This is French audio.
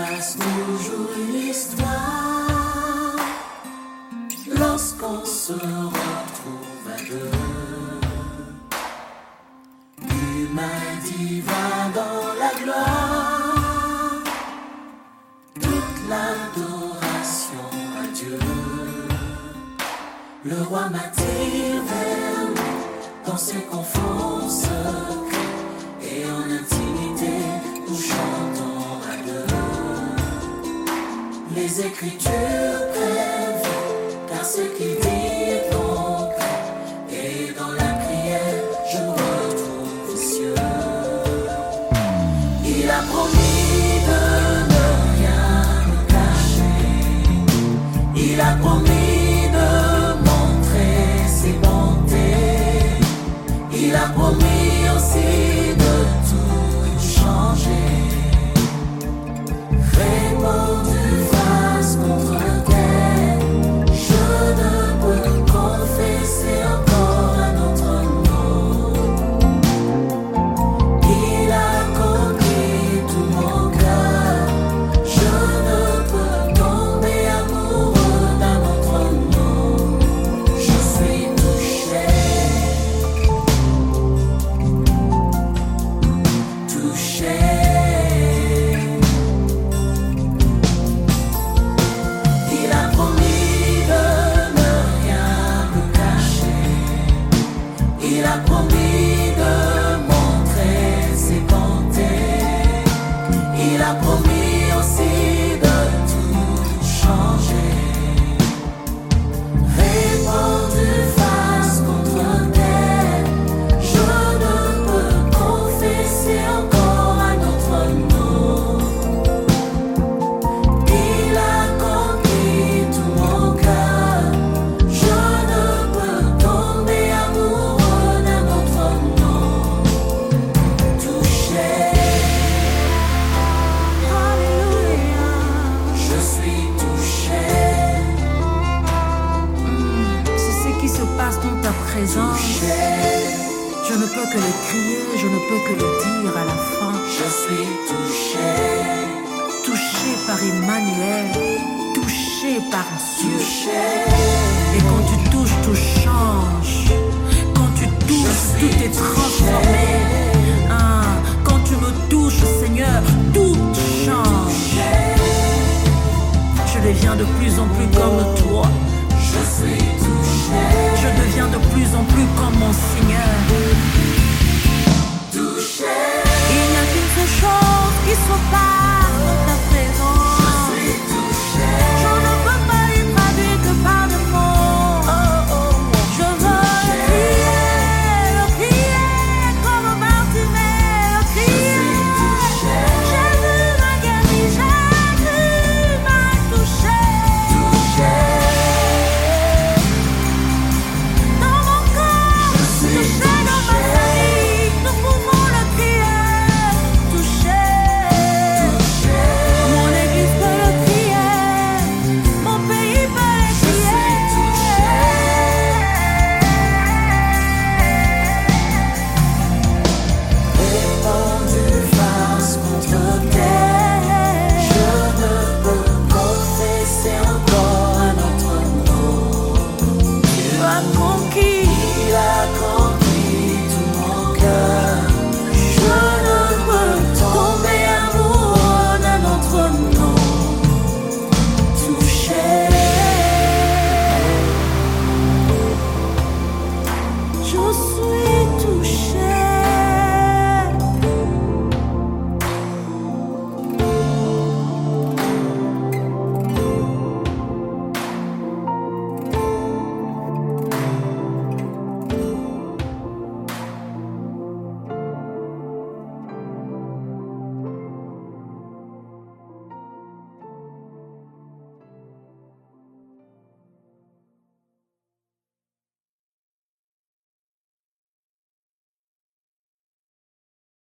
passe toujours une histoire lorsqu'on se retrouve à deux. Humain divin dans la gloire, toute l'adoration à Dieu. Le roi m'attire vers lui dans ses conforts secrets, et en intimité nous chantons à deux. Les Écritures préviennent, car ce qu'il dit est concret, et dans la prière je me retrouve aux cieux. Il a promis de ne rien me cacher, il a promis de montrer ses bontés, il a promis aussi de tout changer. Répondu face contre terre, je ne peux confesser encore un autre nom. Il a conquis tout mon cœur, je ne peux tomber amoureux d'un autre nom. Je suis touché, touché. Il a promis de ne rien me cacher, il a promis de montrer ses bontés, il a promis aussi de tout changer. Répandu face contre terre, je ne peux confesser encore un autre nom. Il a conquis tout mon cœur, je ne peux tomber amoureux d'un autre nom. Touché, alléluia, je suis touché, C'est ce qui se passe dans ta présence. touché, Je ne peux que le crier, je ne peux que le dire à la fin. je suis touché, Touché par Emmanuel, touché par Dieu. touché. Et quand tu touches, tout change. Quand tu touches, tout est transformé. Ah, quand tu me touches, Seigneur, tout change. Je deviens de plus en plus comme toi. Je suis touché, Je deviens de plus en plus comme mon Seigneur.